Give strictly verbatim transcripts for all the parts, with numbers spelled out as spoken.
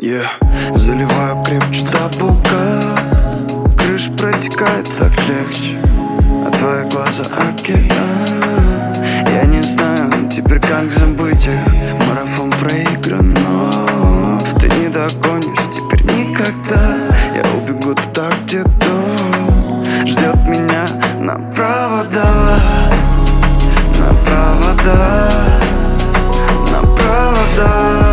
Yeah. Заливаю крепче до полка, крыша протекает так легче, а твои глаза океан. Я не знаю теперь, как забыть их. Марафон проигран, но ты не догонишь теперь никогда. Я убегу туда, где дом ждет меня на провода, на провода, на провода.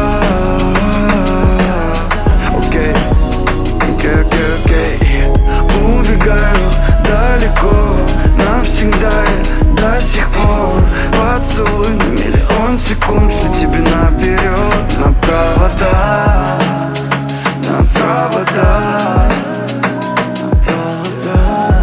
Окей, окей, окей, окей. Убегаю далеко, навсегда я до сих пор. Поцелуй на миллион секунд, шлю тебе наперед. На провода, на провода, на провода.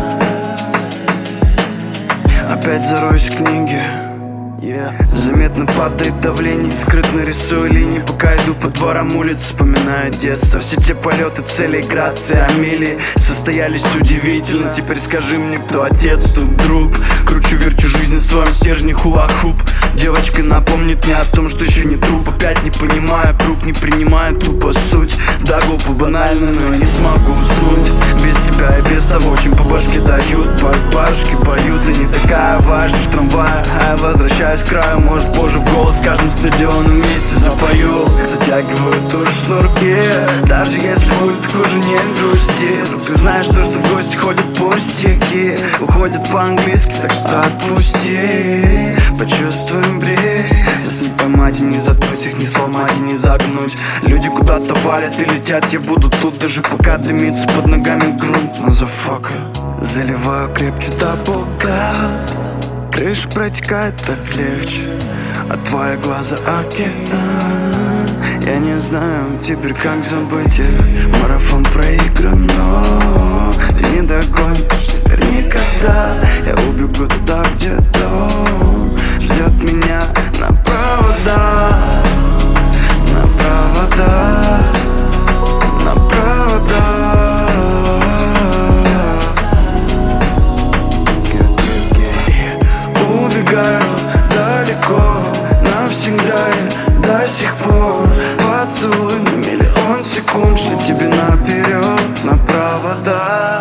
Опять зароюсь в книге, yeah. Заметно падает давление, скрытно рисую линии, пока иду по дворам улиц, вспоминаю детство. Все те полеты, цели, грации, Амелии состоялись удивительно. Теперь скажи мне, кто отец, тут друг. Кручу-верчу жизнь в своем стержне, хула-хуп. Девочка напомнит мне о том, что еще не труп. Опять не понимаю круг, не принимаю тупо суть. Да, глупо, банально, но я не смогу уснуть без тебя и без того, чем по башке дают. Башки поют, и не такая важность в трамвае, а я возвращаюсь к краю. Может, позже в голос с каждым стадионом вместе запою. Затягиваю тоже шнурки, даже если будет хуже, не грусти. Ну ты знаешь то, что в гости ходят пустяки, уходят по-английски, так что отпусти. Почувствуем бриз, если не поймать и не заткнуть их, не сломать и не загнуть. Люди куда-то валят и летят, я буду тут, даже пока дымится под ногами грунт. Мазафака. Заливаю крепче до полка, крыша протекает так легче, а твои глаза океан. Я не знаю теперь, как забыть их. Марафон проигран, но ты не догонишь теперь никогда. Я убегу туда, где дом ждет меня на провода, на провода, на провода. Убегаю далеко, навсегда я до сих пор. Поцелуй на миллион секунд, шлю тебе наперед. На провода.